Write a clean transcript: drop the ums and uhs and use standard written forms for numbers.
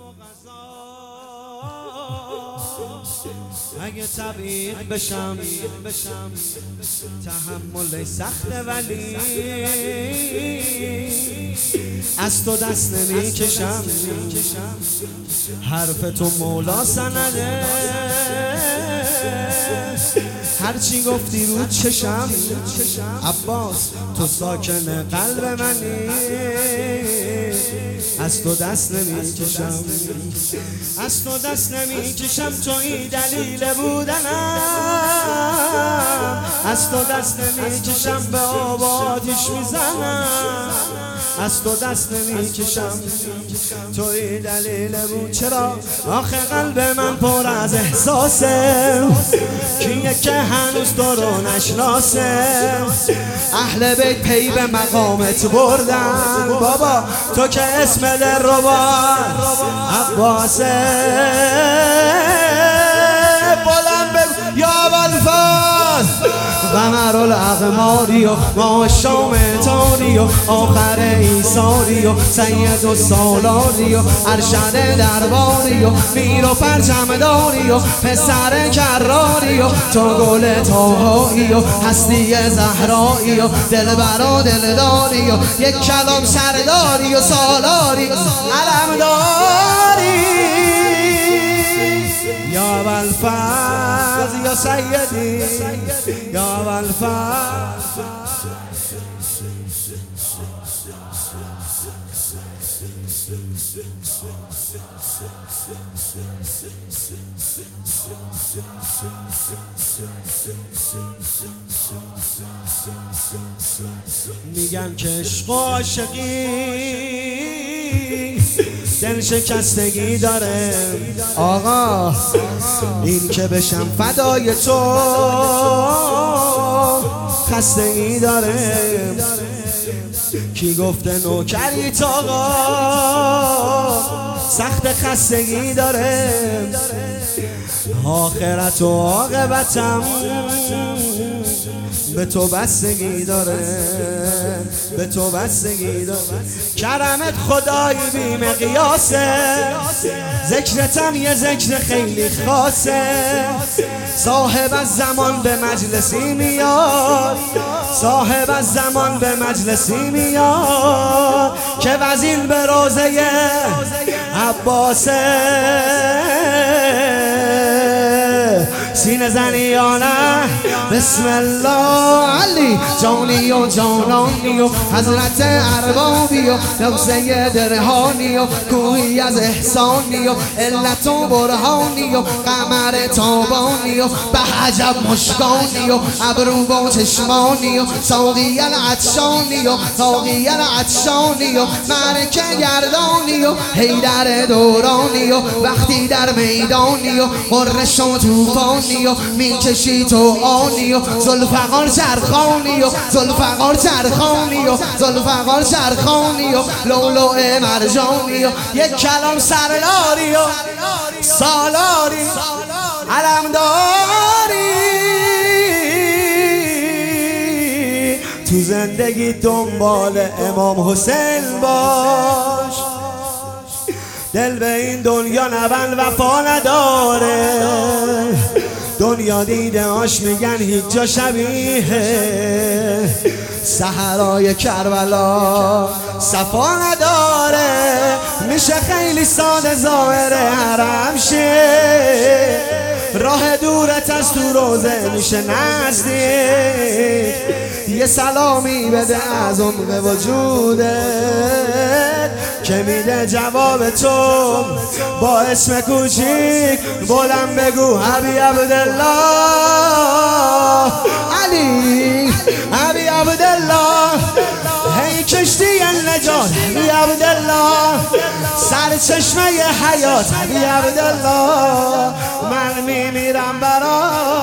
اگه تبعید بشم تحمل سخته، ولی از تو دست نمیکشم. حرف تو مولا سنده، هرچی گفتی رو چشم. عباس تو ساکن قلب منی، از تو دست نمیکشم. از تو دست نمیکشم، توی دلیل بودنم. از تو دست نمیکشم، به آب آتیش میزنم. از تو دست نمیکشم، توی دلیل بود. چرا؟ آخه قلب من پر از احساسه، کیه که هنوز تو رو نشناسه. اهل بیت پی به مقامت بردن، بابا تو که اسم دلربا عباسه. بلند بگو یا ابوالفضل قمر الاقماری و ماه شام تاری و آخر ایساری و سید و سالاری و ارشد درباری و میر و پرچم داری و پسر کراری و تو گل طاهایی و هستی زهرایی و دلبر و دلداری و یک کلام سرداری و سالاری علمداری. یا ابوالفضل یا سیدی یا ابوالفضل. میگن که عشق و عاشقی دل شکستگی داره آقا، این که بشم فدای تو خستگی داره. کی گفته نوکریت آقا سخت خستگی داره. آخرت و عاقبتم به تو بستگی داره، به تو بستگی داره. کرمت خدایی بی مقیاسه، ذکرتم یه ذکر خیلی خاصه. صاحب از زمان به مجلسی میاد، صاحب از زمان به مجلسی میاد که وزین به روزه عباسه. سینه زنی یا نه بسم الله علی جانی و جانانی و حضرت اربابی و نفسه درهانی و کوهی از احسانی و علت و برهانی و قمر تابانی و به عجب مشکانی و ابرو و چشمانی و ساقی العطشانی و ساقی العطشانی و مرکه گردانی و حیدر دورانی و وقتی در میدانی و قرش و توفانی و میکشی تو آنی و زلفقار چرخانی و زلفقار چرخانی و زلفقار چرخانی و لولو مرجانی و یک کلام سرلاری و سالاری علمداری. تو زندگی دنبال امام حسین باش، دل به این دنیا نبند وفا نداره. دنیا دیده هاش میگن هیچ جا شبیه صحرای کربلا صفا نداره. میشه خیلی ساده ظاهر حرم شه، راه دورت از تو روزه میشه نزدیک. یه سلامی بده از عمق وجودت که میده جواب تو با اسم کوچیک. بلند بگو ابی عبدالله علی ابی عبدالله، هی کشتی نجات ابی عبدالله، سرچشمه حیات ابی عبدالله. من میمیرم برات